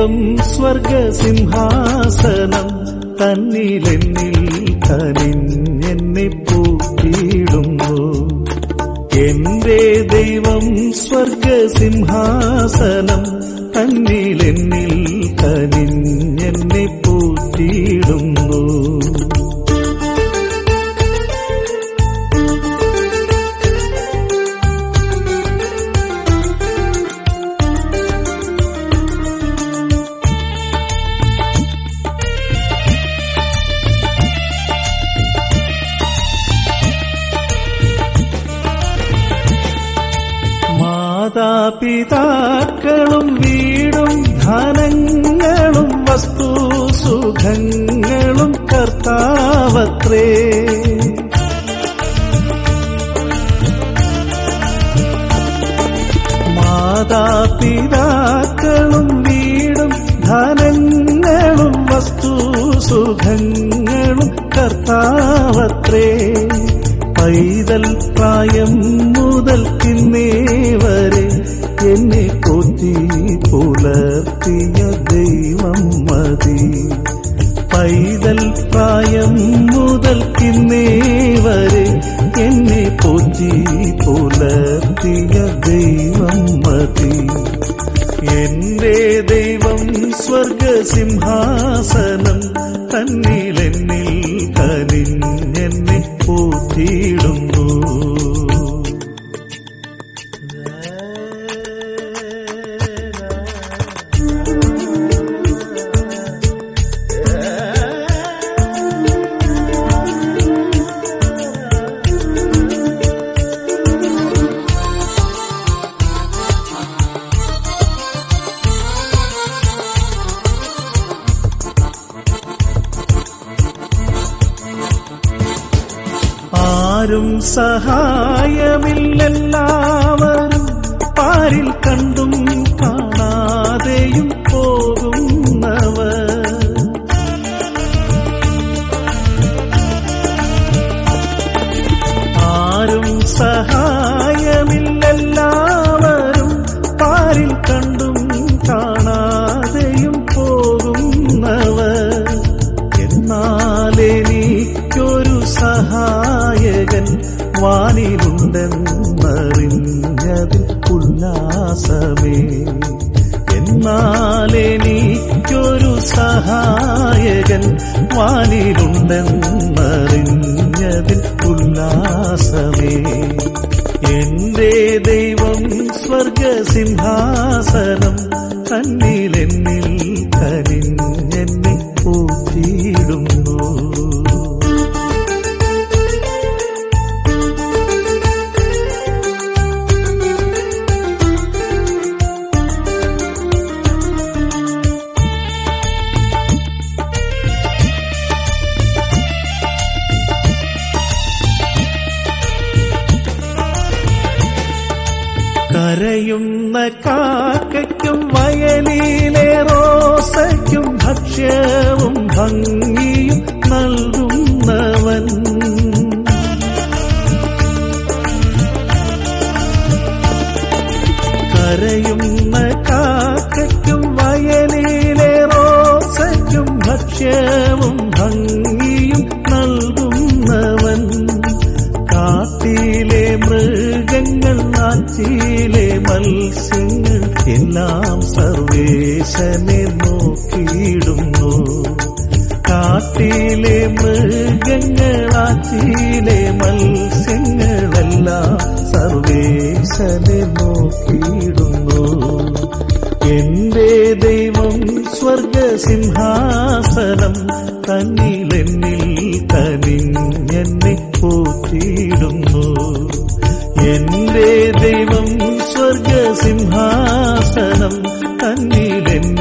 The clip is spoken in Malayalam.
ദൈവം സ്വർഗസിംഹാസനം തന്നിലെന്നിൽ കനിഞ്ഞെന്നെ പൂട്ടിയിടുന്നു. എന്റെ ദൈവം സ്വർഗസിംഹാസനം തന്നിലെന്നിൽ കനിഞ്ഞെന്നെ പൂട്ടിയിടുന്നു. മാതാപിതാക്കളും വീടും ധനങ്ങളും വസ്തുസുഖങ്ങളും കർത്താവത്രേ. മാതാപിതാക്കളും വീടും ധനങ്ങളും വസ്തുസുഖങ്ങളും കർത്താവത്രേ. പൈതൽ പ്രായം മുതൽക്കിന്നേ വരെ എന്നെ പോറ്റി പുലർത്തിയ ദൈവം മതി. പൈതൽ പ്രായം മുതൽക്കിന്നേ വരെ എന്നെ പോറ്റി പുലർത്തിയ ദൈവം മതി. എന്റെ ദൈവം സ്വർഗസിംഹാസനം തന്നിലെന്നിൽ കനിഞ്ഞെന്നെ പൂട്ടിയിടുന്നു. ആരും സഹായമില്ലെല്ലാവരും പാരിൽ കണ്ടും കാണാതെയും പോകുന്നവർ. ആരും സഹായമില്ലെല്ലാവരും പാരിൽ കണ്ടും കാണാതെയും പോകുന്നവർ. എന്നാലെനിക്കൊരു സഹായകൻ വാനിലുണ്ടെന്നറിഞ്ഞതിൽ ഉല്ലാസമേ. എന്നാലെനിക്കൊരു സഹായകൻ വാനിലുണ്ടെന്നറിഞ്ഞതിൽ ഉല്ലാസമേ. എന്റെ ദൈവം സ്വർഗസിംഹാസനം തന്നിലെന്നിൽ കനിഞ്ഞെന്നെ പൂട്ടിയിടുന്നു. കരയുന്ന കാക്കയ്ക്കും വയലിലെ റോസയ്ക്കും ഭക്ഷ്യവും ഭംഗിയും നൽകുന്നവൻ. കരയുന്ന കാക്കയ്ക്കും വയലിലെ റോസയ്ക്കും ഭക്ഷ്യവും ഭംഗിയും നൽകുന്നവൻ. കാട്ടിലെ മൃഗങ്ങൾ നാച്ചിലെ മത്സ്യങ്ങൾ എല്ലാം സർവേശനെ നോക്കിയിടുന്നു. കാട്ടിലെ മൃഗങ്ങൾ നാച്ചിലെ മത്സ്യങ്ങളെല്ലാം സർവേശനെ നോക്കിയിടുന്നു. എന്റെ ദൈവം സ്വർഗസിംഹാസനം തന്നിലെന്നിൽ കനിഞ്ഞെന്നെ പൂട്ടിയിടുന്നു. എന്റെ ദൈവം സ്വർഗസിംഹാസനം തന്നിലെന്നിൽ